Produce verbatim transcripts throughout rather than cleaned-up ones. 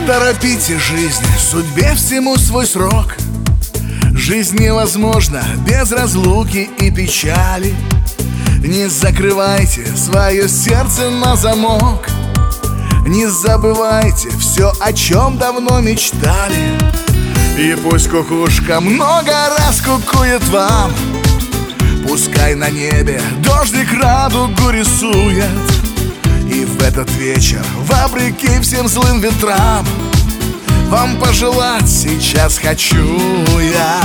торопите жизнь, судьбе всему свой срок. Жизнь невозможна без разлуки и печали. Не закрывайте свое сердце на замок. Не забывайте все, о чем давно мечтали. И пусть кукушка много раз кукует вам, пускай на небе дождик радугу рисует. И в этот вечер, вопреки всем злым ветрам, вам пожелать сейчас хочу я.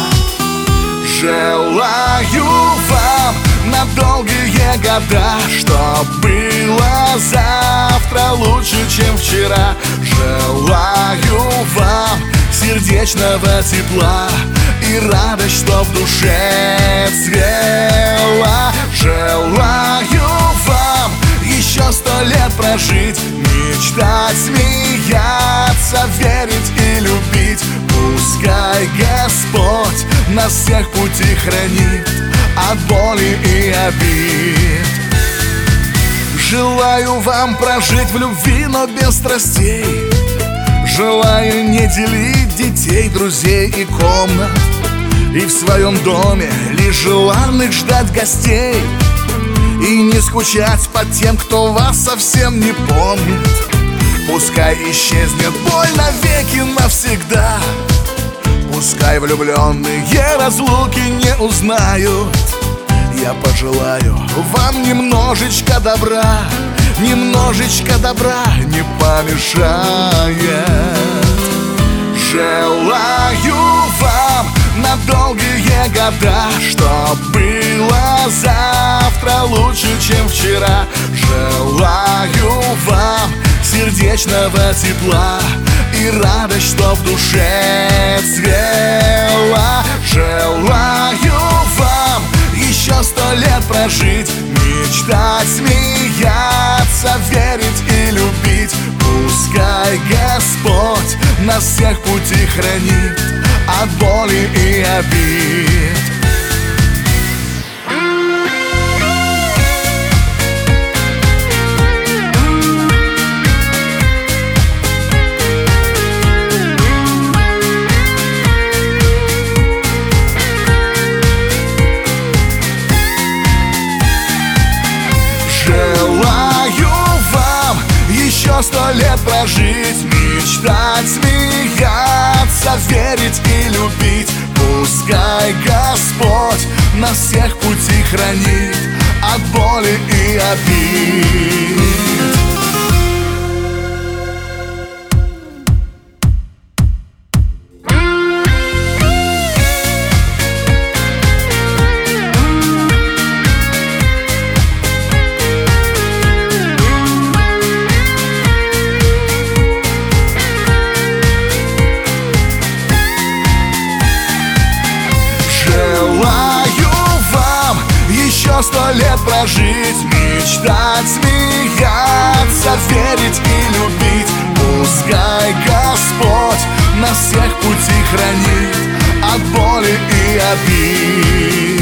Желаю вам на долгие года, чтоб было завтра лучше, чем вчера. Желаю вам сердечного тепла и радость, что в душе цвела. Желаю вам еще сто лет прожить, мечтать, смеяться, верить и любить. Пускай Господь нас всех пути хранит от боли и обид. Желаю вам прожить в любви, но без страстей. Желаю не делить детей, друзей и комнат, и в своем доме лишь желанных ждать гостей. И не скучать по тем, кто вас совсем не помнит. Пускай исчезнет боль навеки навсегда. Пускай влюбленные разлуки не узнают. Я пожелаю вам немножечко добра, немножечко добра не помешает. Желаю вам на долгие года, чтоб было завтра лучше, чем вчера. Желаю вам сердечного тепла и радость, что в душе цвела. Желаю вам еще сто лет прожить, мечтать, смеяться, верить и любить. Пускай Господь нас всех пути хранит от боли и обид. Еще сто лет прожить, мечтать, смеяться, верить и любить. Пускай Господь нас всех пути хранит от боли и обид. Еще сто лет прожить, мечтать, смеяться, верить и любить. Пускай Господь нас всех пути хранит от боли и обид.